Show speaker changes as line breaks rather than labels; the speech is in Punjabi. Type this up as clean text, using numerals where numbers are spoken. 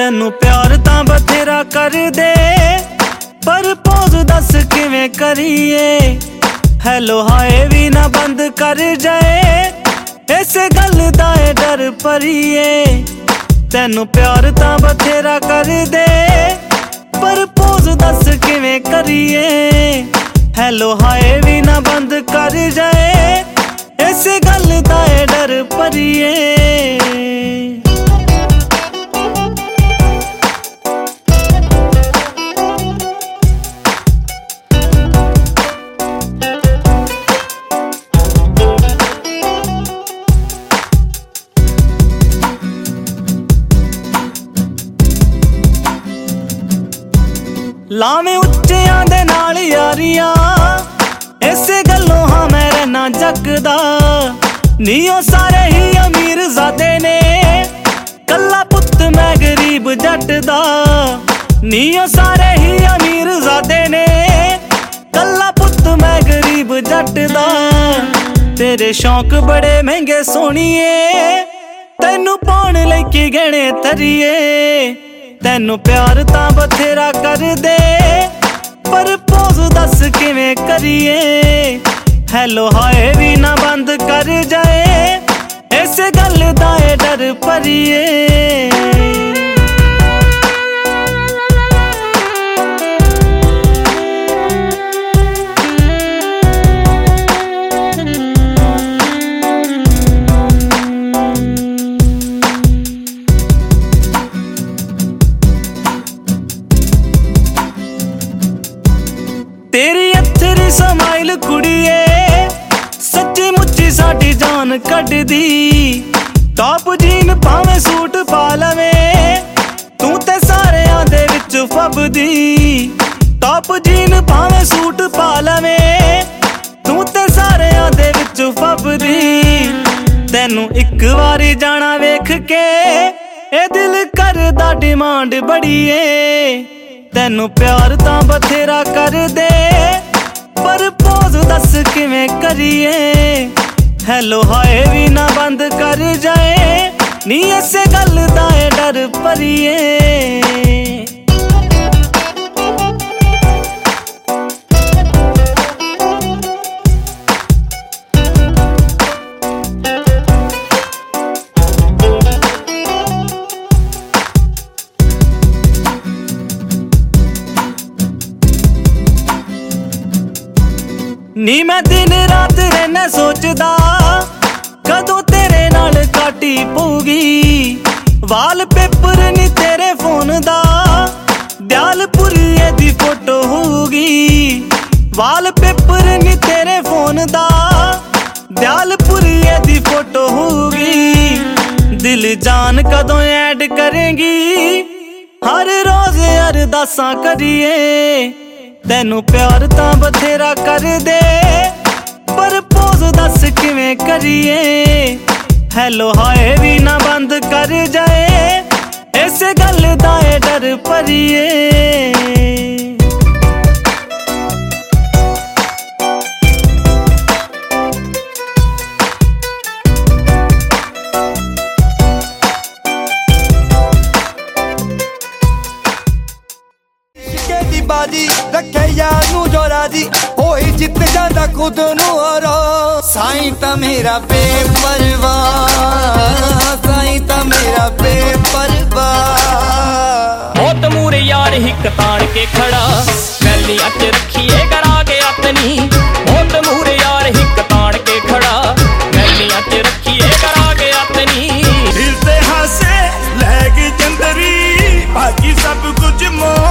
ਤੈਨੂੰ ਪਿਆਰ ਤਾਂ ਬਥੇਰਾ ਕਰਦੇ ਪਰ ਪੋਜ਼ ਦੱਸ ਕਿਵੇਂ ਕਰੀਏ। ਹੈਲੋ ਹਾਏ ਵੀ ਨਾ ਬੰਦ ਕਰ ਜਾਏ ਇਸੇ ਗੱਲ ਦਾ ਏ ਡਰ ਭਰੀਏ। ਤੈਨੂੰ ਪਿਆਰ ਤਾਂ ਬਥੇਰਾ ਕਰਦੇ ਪਰ ਪੋਜ਼ ਦੱਸ ਕਿਵੇਂ ਕਰੀਏ। ਹੈਲੋ ਹਾਏ ਵੀ ਨਾ ਬੰਦ ਕਰ ਜਾਏ ਇਸੇ ਗੱਲ ਦਾ ਏ ਡਰ ਭਰੀਏ। ਲਾਵੇਂ ਉੱਚਿਆਂ ਦੇ ਨਾਲ ਯਾਰੀਆਂ ਇਸੇ ਗੱਲੋਂ ਹਾਂ ਮੈਂ ਰਹਿਣਾ ਜੱਗਦਾ। ਨੀ ਉਹ ਸਾਰੇ ਹੀ ਅਮੀਰ ਜ਼ਾਦੇ ਨੇ ਕੱਲਾ ਪੁੱਤ ਮੈਂ ਗਰੀਬ ਜੱਟ ਦਾ। ਨੀ ਉਹ ਸਾਰੇ ਹੀ ਅਮੀਰ ਜ਼ਾਦੇ ਨੇ ਕੱਲਾ ਪੁੱਤ ਮੈਂ ਗਰੀਬ ਜੱਟ ਦਾ। ਤੇਰੇ ਸ਼ੌਂਕ ਬੜੇ ਮਹਿੰਗੇ ਸੋਹਣੀਏ ਤੈਨੂੰ ਪਾਉਣ ਲਈ ਕੀ ਗਹਿਣੇ ਧਰੀਏ। ਤੈਨੂੰ ਪਿਆਰ ਤਾਂ ਬਥੇਰਾ ਕਰਦੇ ਪਰ ਪੋਜ਼ ਦੱਸ ਕਿਵੇਂ ਕਰੀਏ। ਹੈਲੋ ਹਾਏ ਵੀ ਨਾ ਬੰਦ ਕਰ ਜਾਏ ਇਸੇ ਗੱਲ ਦਾ ਏ ਡਰ ਭਰੀਏ। ਤੇਰੀ ਅਥਰੀ ਸਮਾਈਲ ਕੁੜੀਏ ਸੱਚੀ ਮੁੱਚੀ ਸਾਡੀ ਜਾਨ ਕੱਢਦੀ। ਟੌਪ ਜੀਨ ਭਾਵੇਂ ਸੂਟ ਪਾ ਲਵੇਂ ਤੂੰ ਤੇ ਸਾਰਿਆਂ ਦੇ ਵਿੱਚ ਫੱਬਦੀ। ਟੌਪ ਜੀਨ ਭਾਵੇਂ ਸੂਟ ਪਾ ਲਵੇਂ ਤੂੰ ਤੇ ਸਾਰਿਆਂ ਦੇ ਵਿੱਚ ਫੱਬਦੀ। ਤੈਨੂੰ ਇੱਕ ਵਾਰੀ ਜਾਣਾ ਵੇਖ ਕੇ ਇਹ ਦਿਲ ਕਰਦਾ ਡਿਮਾਂਡ ਬੜੀਏ। ਤੈਨੂੰ ਪਿਆਰ ਤਾਂ ਬਥੇਰਾ ਕਰਦੇ ਪਰ ਪੋਜ਼ ਦੱਸ ਕਿਵੇਂ ਕਰੀਏ। ਹੈਲੋ ਹਾਏ ਵੀ ਨਾ ਬੰਦ ਕਰ ਜਾਏ ਨੀ ਇਸੇ ਗੱਲ ਦਾ ਏ ਡਰ ਭਰੀਏ। ਨੀ ਮੈਂ ਦਿਨ ਰਾਤ ਰਹਿਣਾ ਸੋਚਦਾ ਕਦੋਂ ਤੇਰੇ ਨਾਲ ਕਾਟੀ ਪਊਗੀ। ਵਾਲਪੇਪਰ ਨੀ ਤੇਰੇ ਫੋਨ ਦਾ ਦਿਆਲਪੁਰੀਏ ਦੀ ਫੋਟੋ ਹੋਊਗੀ। ਵਾਲਪੇਪਰ ਨੀ ਤੇਰੇ ਫੋਨ ਦਾ ਦਿਆਲਪੁਰੀਏ ਦੀ ਫੋਟੋ ਹੋਊਗੀ। ਦਿਲ ਜਾਨ ਕਦੋਂ ਐਡ ਕਰੇਂਗੀ ਹਰ ਰੋਜ਼ ਅਰਦਾਸਾਂ ਕਰੀਏ। ਤੈਨੂੰ ਪਿਆਰ ਤਾਂ ਬਥੇਰਾ ਕਰਦੇ ਪਰ ਪੋਜ਼ ਦੱਸ ਕਿਵੇਂ ਕਰੀਏ। ਹੈਲੋ ਹਾਏ ਵੀ ਨਾ ਬੰਦ ਕਰ ਜਾਏ ਇਸੇ ਗੱਲ ਦਾ ਏ ਡਰ ਭਰੀਏ।
ਬਾਜੀ ਰੱਖੇ ਯਾਰ ਨੂੰ ਜੋ ਰਾਜੀ ਹੋਈ ਜਿੱਤ ਜਾਂਦਾ ਖੁਦ ਨੂੰ ਹਰਾ। ਸਾਈਂ ਤਾਂ ਮੇਰਾ ਬੇਪਰਵਾਹ ਸਾਈਂ ਤਾਂ ਮੇਰਾ ਬੇਪਰਵਾਹ।
ਮੌਤ ਮੂਰੇ ਯਾਰ ਹਿੱਕ ਤਾਣ ਕੇ ਖੜਾ ਵੈਲੀਆਂ ਚ ਰੱਖੀਏ ਕਰਾ ਕੇ ਆਪਣੀ। ਮੌਤ ਮੂਰੇ ਯਾਰ ਹਿੱਕ ਤਾਣ ਕੇ ਖੜਾ ਵੈਲੀਆਂ ਚ ਰੱਖੀਏ ਕਰਾ ਕੇ ਆਪਣੀ।
ਦਿਲ ਤੇ ਹਾਸੇ ਲੈ ਗਈ ਜੰਦਰੀ ਬਾਕੀ ਸਭ ਕੁਝ ਮੋ